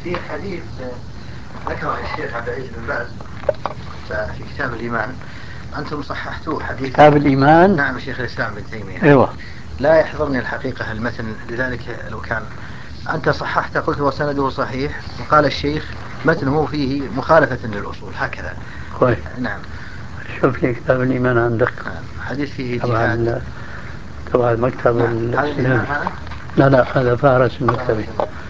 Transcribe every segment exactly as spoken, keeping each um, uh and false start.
في حديث ذكره الشيخ عبد العزيز بن باز في كتاب الإيمان، أنتم صححتوه حديث كتاب الإيمان. نعم شيخ الإسلام ابن تيمية. أيوة. لا يحضرني الحقيقة المتن، لذلك لو كان أنت صححت قلت وسنده صحيح، وقال الشيخ متنه فيه مخالفة للأصول هكذا. كويس. نعم. شوف لي كتاب الإيمان عندك. نعم. حديث فيه تبع جهاد. تبع المكتب نعم. هذا الإيمان الإسلامي. هذا؟ لا لا، هذا فارس المكتبي.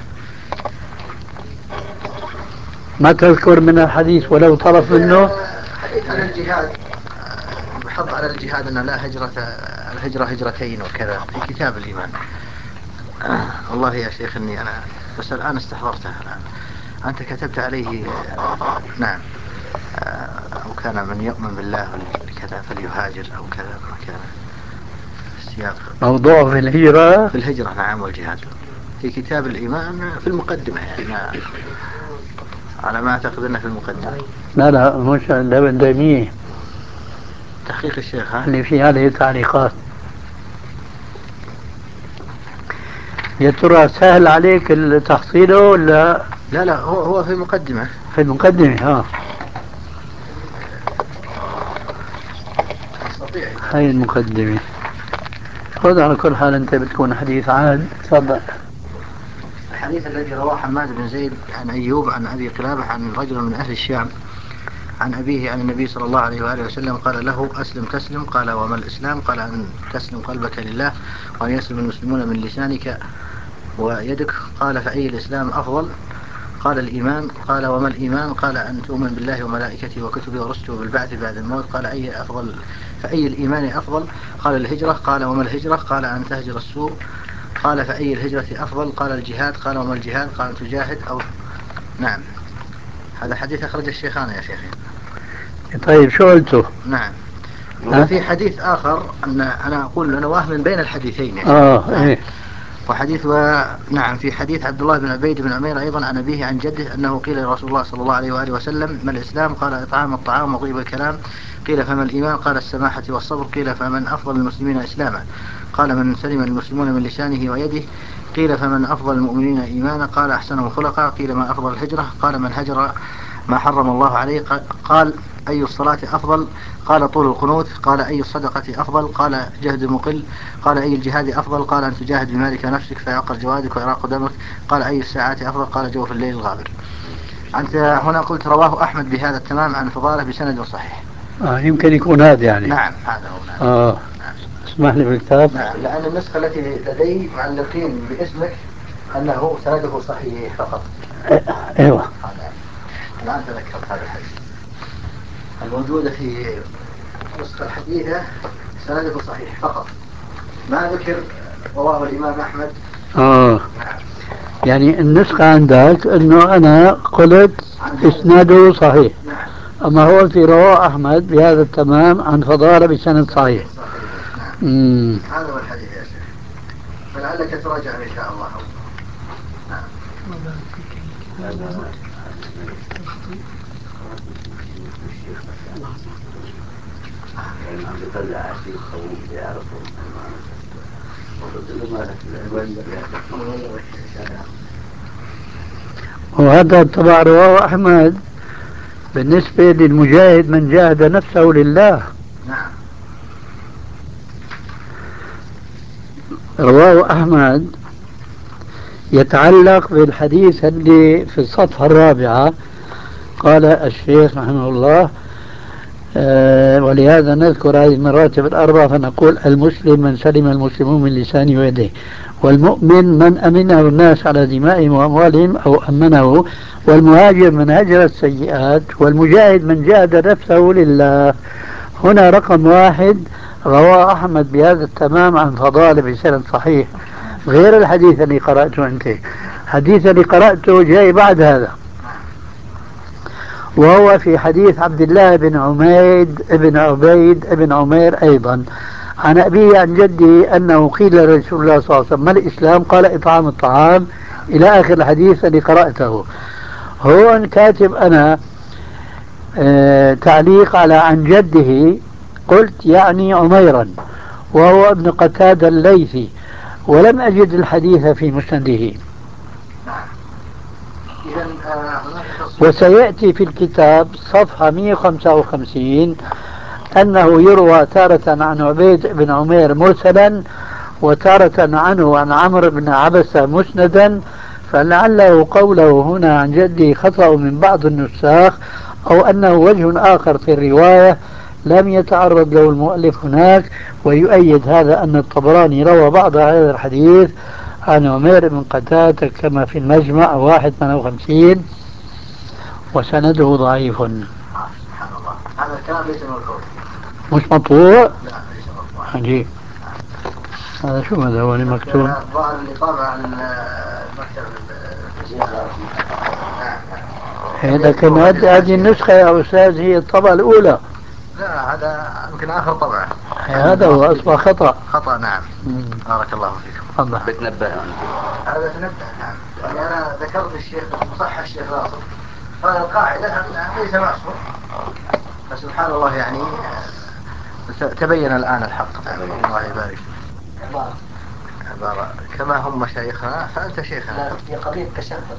ما تذكر من الحديث ولو طرف منه؟ حديث عن الجهاد، يحض على الجهاد أن لا هجرة، الهجرة هجرتين وكذا في كتاب الإيمان. والله يا شيخ إني أنا بس الآن استحضرته الآن. أنت كتبت عليه نعم أو كان من يؤمن بالله كذا فليهاجر أو كذا ما كان السياق موضوع في الهجرة. في الهجرة نعم والجهاد في كتاب الإيمان في المقدمة يعني ما على ما أعتقد أنه في المقدمة. لا لا مش ابن تيمية، تحقيق الشيخ ها؟ اللي في عليه تعليقات. يا ترى سهل عليك تحصيله ولا؟ لا لا هو هو في المقدمة. في المقدمة ها. هاي المقدمة. خذ على كل حال أنت بتكون حديث عاد. تفضل. الحديث الذي رواه حماد بن زيد عن أيوب عن أبي قلابة عن رجل من أهل الشام عن أبيه عن النبي صلى الله عليه وآله وسلم قال له أسلم تسلم. قال وما الإسلام؟ قال أن تسلم قلبك لله وأن يسلم المسلمون من لسانك ويدك. قال فأي الإسلام أفضل؟ قال الإيمان. قال وما الإيمان؟ قال أن تؤمن بالله وملائكته وكتبه ورسله بالبعث بعد الموت. قال أي أفضل؟ فأي الإيمان أفضل؟ قال الهجرة. قال وما الهجرة؟ قال أن تهجر السوء. قال فأي الهجرة أفضل؟ قال الجهاد. قال وما الجهاد؟ قال أن تجاهد أو نعم. هذا حديث أخرج الشيخان يا شيخي. طيب شو قلته؟ نعم. وفي حديث آخر أن أنا أقول أنا واهم بين الحديثين يا شيخ. آه نعم. إيه. وحديث و... نعم في حديث عبد الله بن عبيد بن عمير أيضا عن أبيه عن جده أنه قيل لرسول الله صلى الله عليه وآله وسلم ما الإسلام؟ قال إطعام الطعام وطيب الكلام. قيل فما الإيمان؟ قال السماحة والصبر. قيل فمن أفضل المسلمين إسلاما؟ قال من سلم المسلمون من لسانه ويده. قيل فمن أفضل المؤمنين إيمانا؟ قال أحسنهم خلقا. قيل ما أفضل الهجرة؟ قال من هجر ما حرم الله عليه. قال أي الصلاة أفضل؟ قال طول القنوت. قال أي الصدقة أفضل؟ قال جهد المقل. قال أي الجهاد أفضل؟ قال أن تجاهد بمالك نفسك فيعقر جوادك ويراق دمك. قال أي الساعات أفضل؟ قال جوف الليل الغابر. أنت هنا قلت رواه أحمد بهذا التمام عن فضالة بسند صحيح. آه يمكن يكون هذا يعني. نعم هذا هو. نعم. آه. نعم. اسمح لي بالكتاب. نعم لأن النسخة التي لدي معلقين باسمك أنه سنده صحيح فقط. ايوه. هذا الآن تذكرت هذا الحديث. الموجودة في النسخة الحديثة سنده صحيح فقط، ما ذكر رواه الإمام أحمد. آه. نعم. يعني النسخة عندك أنه أنا قلت إسناده صحيح. نعم. أما هو في رواه أحمد بهذا التمام عن فضالة بسند صحيح. صحيح. نعم. مم. هذا هو الحديث يا شيخ، فلعلك تراجع إن شاء الله. نعم. عم بيطلع عشيق خوي بيعرفوا وهذا طبعا رواه أحمد بالنسبة للمجاهد من جاهد نفسه لله. نعم. رواه أحمد يتعلق بالحديث اللي في الصفحة الرابعة. قال الشيخ رحمه الله آه ولهذا نذكر هذه المراتب الأربعة فنقول المسلم من سلم المسلمون من لسانه ويده، والمؤمن من أمنه الناس على دمائهم وأموالهم أو أمنه، والمهاجر من هجر السيئات، والمجاهد من جاهد نفسه لله. هنا رقم واحد رواه أحمد بهذا التمام عن فضالة بسند صحيح، غير الحديث اللي قرأته أنت. الحديث اللي قرأته جاي بعد هذا، وهو في حديث عبد الله بن عميد بن عبيد بن عمير أيضا عن أبيه عن جدي أنه قيل لرسول الله صلى الله عليه وسلم ما الإسلام؟ قال إطعام الطعام إلى آخر الحديث الذي قرأته. هو كاتب أنا آه تعليق على عن جده، قلت يعني عميرا وهو ابن قتادة الليثي، ولم أجد الحديث في مسنده. إذا آه، هناك تصريح. وسيأتي في الكتاب صفحة مئة وخمسة وخمسين أنه يروى تارة عن عبيد بن عمير مرسلا وتارة عنه عن عمرو بن عبسة مسندا، فلعله قوله هنا عن جدي خطأ من بعض النساخ، أو أنه وجه آخر في الرواية لم يتعرض له المؤلف هناك. ويؤيد هذا أن الطبراني روى بعض هذا الحديث عن عمير بن قتادة كما في المجمع واحد ثمانية وخمسين، وسنده ضعيف. سبحان الله، هذا الكلام ليس مرفوع. مش مطبوع؟ لا ليس مرفوع. عجيب. هذا شو هذا هو مكتوب؟ الظاهر اللي طابع عن المكتب الإسلامي. نعم. لكن هذه النسخة يا أستاذ هي الطبعة الأولى. لا هذا يمكن آخر طبعة. هذا هو أصبح خطأ. خطأ نعم. بارك الله فيكم. الله بتنبه أنت. هذا تنبه نعم. يعني أنا ذكرت الشيخ صح الشيخ ناصر قال القاعدة ليس معصوم، فسبحان الله يعني تبين الآن الحق. نعم. الله يبارك فيك. عبارة كما هم مشايخنا فأنت شيخنا. لا في قضية تشبث